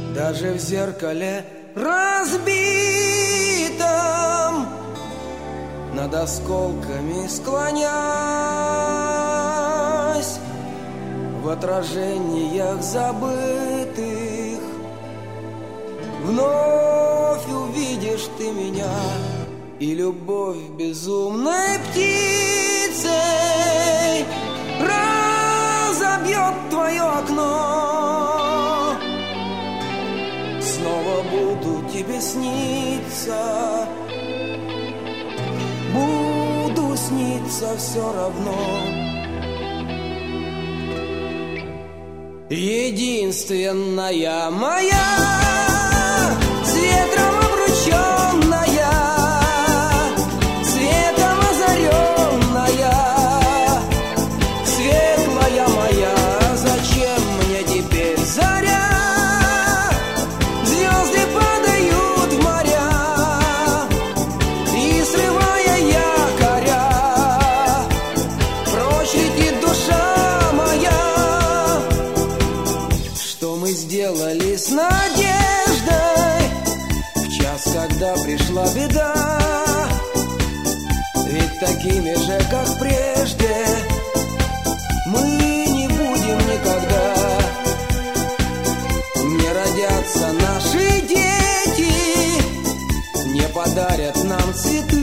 Даже в зеркале разбитом над осколками склонясь, в отражениях забытых вновь увидишь ты меня, и любовь безумной птицей разобьет твое окно. Снова буду тебе сниться, буду сниться все равно. Единственная моя, с ветром обрученная, светом озаренная, светлая моя, зачем мне теперь заря? Звезды падают в моря, и срывая якоря, прочь летит душа моя. Что мы сделали с надеждой в час, когда пришла беда? Ведь такими же, как прежде, мы не будем никогда. Не родятся наши дети, не подарят нам цветы.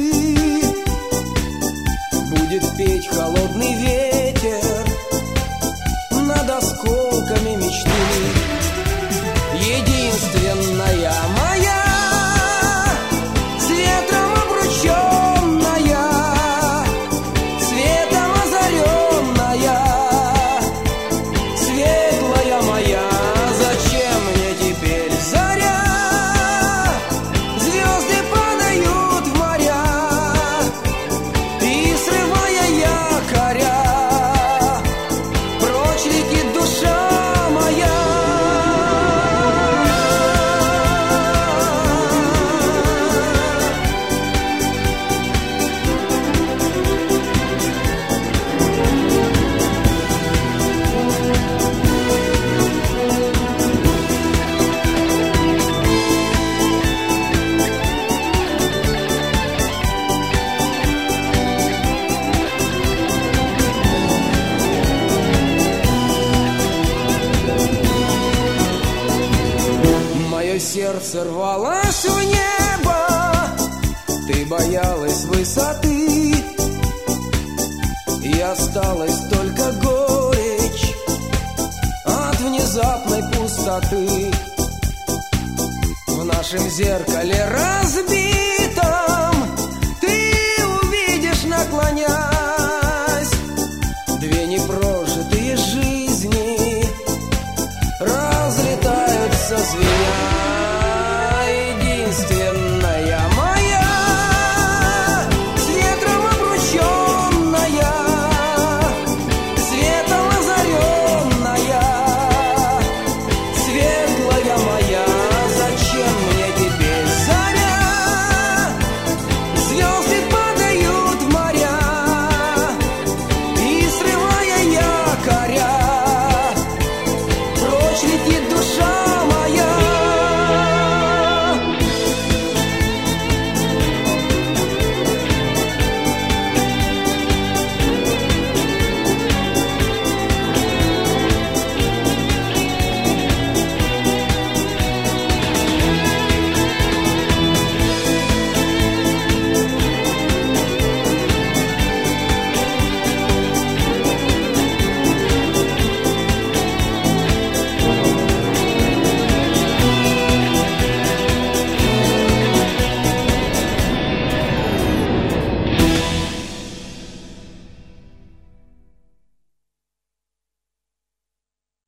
Будет петь холодный ветер над осколками мечты. Единственная моя, с ветром обрученная, светом озаренная, светлая моя, зачем мне теперь заря? Звезды падают в моря, и срывая якоря, прочь летит душа моя. Мое сердце рвалось в небо, ты боялась высоты, и осталась только горечь от внезапной пустоты. В нашем зеркале разбитом